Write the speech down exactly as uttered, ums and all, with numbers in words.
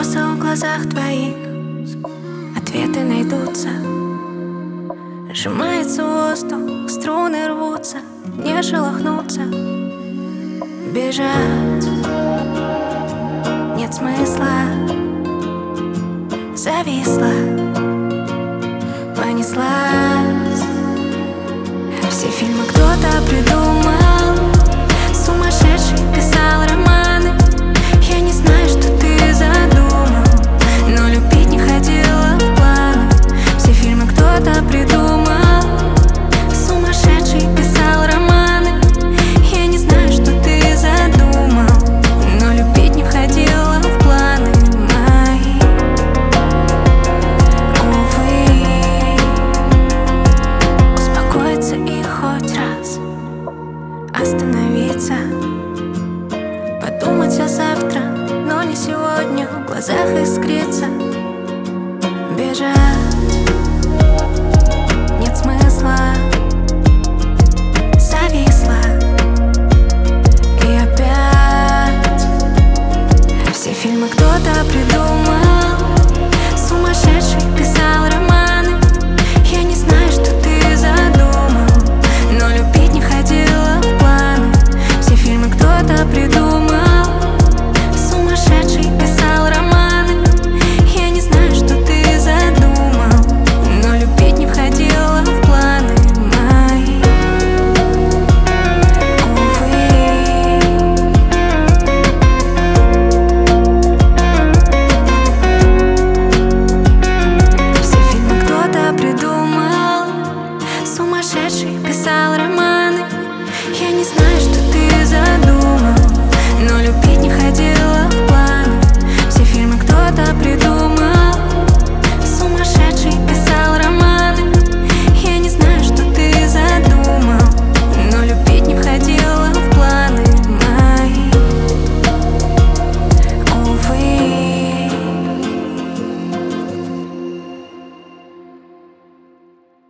вопросы в глазах твоих, ответы найдутся. Сжимается воздух, струны рвутся, не шелохнуться. Бежать нет смысла. Зависла, понеслась. Все фильмы кто-то придумал, сумасшедший писал романы. Я не знаю, что ты задумал, но любить не входило в планы. Все фильмы кто-то придумал, сумасшедший писал романы. Я не знаю, что ты задумал, но любить не входило в планы мои. Увы, успокоиться и хоть раз остановиться, подумать о завтра, но не сегодня. В глазах искрится. Бежать нет смысла. Зависла. И опять все фильмы кто-то придумал, сумасшедший писал